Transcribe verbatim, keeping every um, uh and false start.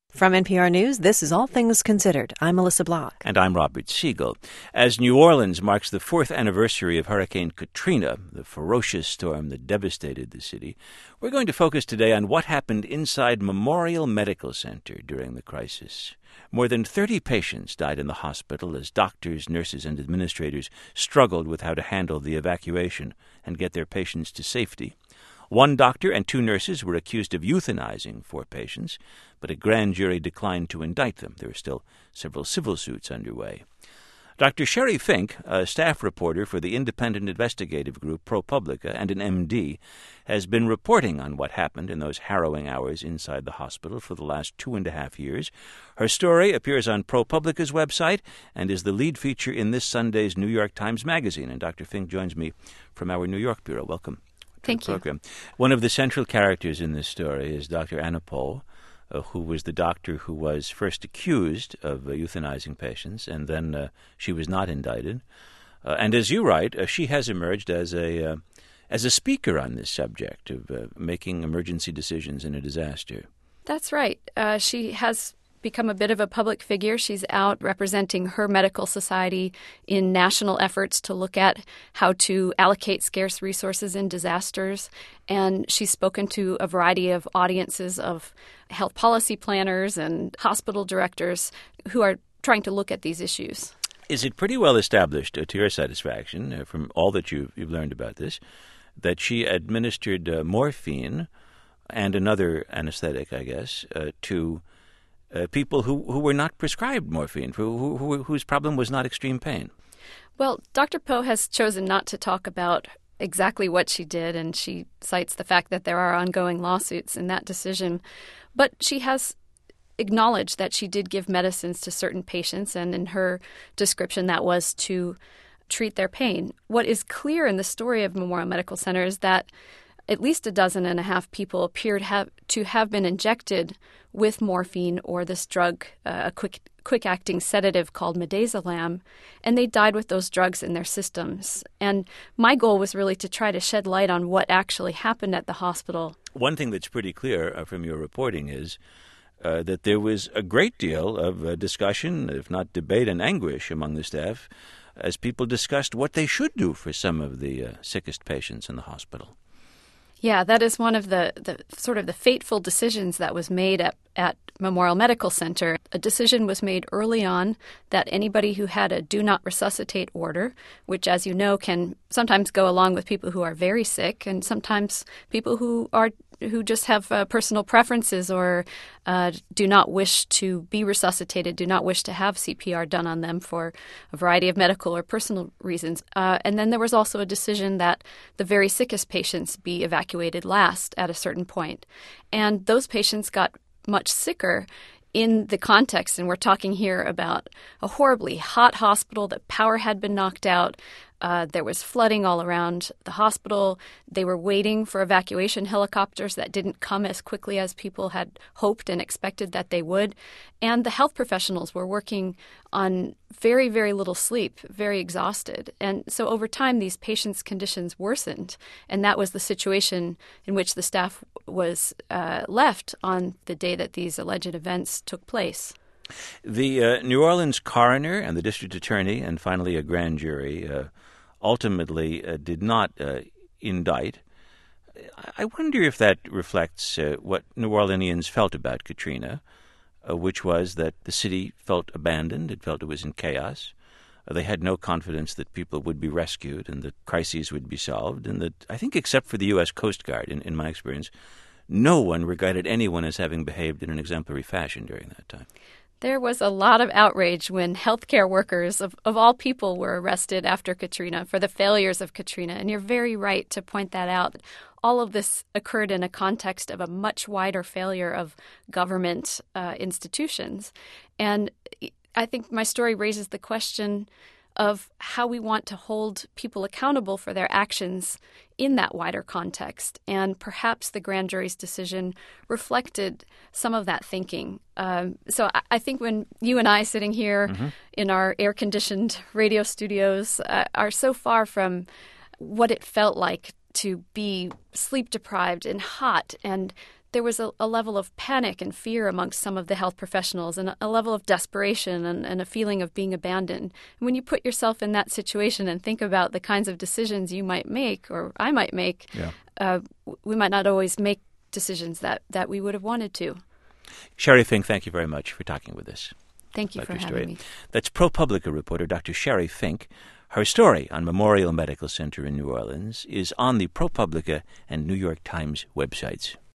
From N P R News, this is All Things Considered. I'm Melissa Block. And I'm Robert Siegel. As New Orleans marks the fourth anniversary of Hurricane Katrina, the ferocious storm that devastated the city, we're going to focus today on what happened inside Memorial Medical Center during the crisis. More than thirty patients died in the hospital as doctors, nurses, and administrators struggled with how to handle the evacuation and get their patients to safety. One doctor and two nurses were accused of euthanizing four patients, but a grand jury declined to indict them. There are still several civil suits underway. Doctor Sherry Fink, a staff reporter for the independent investigative group ProPublica and an M D, has been reporting on what happened in those harrowing hours inside the hospital for the last two and a half years. Her story appears on ProPublica's website and is the lead feature in this Sunday's New York Times Magazine. And Doctor Fink joins me from our New York bureau. Welcome. Thank you. Program. One of the central characters in this story is Doctor Anna Pohl, uh, who was the doctor who was first accused of uh, euthanizing patients, and then uh, she was not indicted. Uh, and as you write, uh, she has emerged as a uh, as a speaker on this subject of uh, making emergency decisions in a disaster. That's right. Uh, she has become a bit of a public figure. She's out representing her medical society in national efforts to look at how to allocate scarce resources in disasters. And she's spoken to a variety of audiences of health policy planners and hospital directors who are trying to look at these issues. Is it pretty well established, uh, to your satisfaction, uh, from all that you've, you've learned about this, that she administered uh, morphine and another anesthetic, I guess, uh, to Uh, people who, who were not prescribed morphine, who, who, whose problem was not extreme pain? Well, Doctor Pohl has chosen not to talk about exactly what she did, and she cites the fact that there are ongoing lawsuits in that decision. But she has acknowledged that she did give medicines to certain patients, and in her description that was to treat their pain. What is clear in the story of Memorial Medical Center is that at least a dozen and a half people appeared have, to have been injected with morphine or this drug, uh, a quick, quick-acting sedative called midazolam, and they died with those drugs in their systems. And my goal was really to try to shed light on what actually happened at the hospital. One thing that's pretty clear uh, from your reporting is uh, that there was a great deal of uh, discussion, if not debate and anguish among the staff, as people discussed what they should do for some of the uh, sickest patients in the hospital. Yeah, that is one of the, the sort of the fateful decisions that was made at, at Memorial Medical Center. A decision was made early on that anybody who had a do not resuscitate order, which, as you know, can sometimes go along with people who are very sick and sometimes people who are who just have uh, personal preferences or uh, do not wish to be resuscitated, do not wish to have C P R done on them for a variety of medical or personal reasons. Uh, and then there was also a decision that the very sickest patients be evacuated last at a certain point. And those patients got much sicker in the context, and we're talking here about a horribly hot hospital. The power had been knocked out. Uh, there was flooding all around the hospital. They were waiting for evacuation helicopters that didn't come as quickly as people had hoped and expected that they would. And the health professionals were working on very, very little sleep, very exhausted. And so over time, these patients' conditions worsened. And that was the situation in which the staff was uh, left on the day that these alleged events took place. The uh, New Orleans coroner and the district attorney and finally a grand jury uh, ultimately uh, did not uh, indict. I wonder if that reflects uh, what New Orleanians felt about Katrina, uh, which was that the city felt abandoned. It felt it was in chaos. Uh, they had no confidence that people would be rescued and that crises would be solved. And that, I think except for the U S Coast Guard, in, in my experience, no one regarded anyone as having behaved in an exemplary fashion during that time. There was a lot of outrage when healthcare workers of, of all people were arrested after Katrina for the failures of Katrina. And you're very right to point that out. All of this occurred in a context of a much wider failure of government uh, institutions. And I think my story raises the question of how we want to hold people accountable for their actions in that wider context. And perhaps the grand jury's decision reflected some of that thinking. Um, so I, I think when you and I sitting here mm-hmm. in our air-conditioned radio studios uh, are so far from what it felt like to be sleep-deprived and hot and there was a, a level of panic and fear amongst some of the health professionals, and a, a level of desperation and, and a feeling of being abandoned. And when you put yourself in that situation and think about the kinds of decisions you might make, or I might make, yeah. uh, we might not always make decisions that, that we would have wanted to. Sherry Fink, thank you very much for talking with us. Thank you Doctor for having Stewart. me. That's ProPublica reporter Doctor Sherry Fink. Her story on Memorial Medical Center in New Orleans is on the ProPublica and New York Times websites.